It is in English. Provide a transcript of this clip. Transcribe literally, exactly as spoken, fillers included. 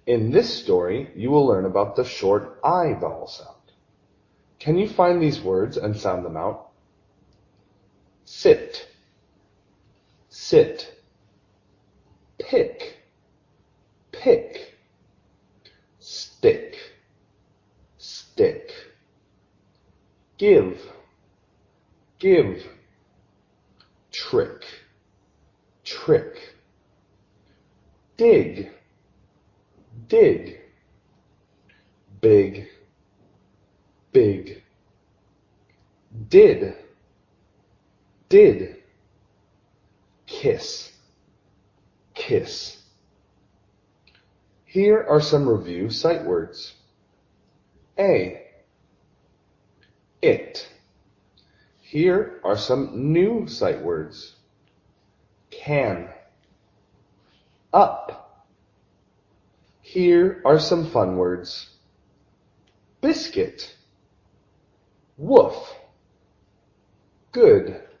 In this story, you will learn about the short I vowel sound. Can you find these words and sound them out? Sit, sit. Pick, pick. Stick, stick. Give, give. Trick, trick. Dig, dig. Big, big. Did, did. Kiss, kiss. Here are some review sight words. A, it. Here are some new sight words. Can, up. Here are some fun words. Biscuit, woof. Good.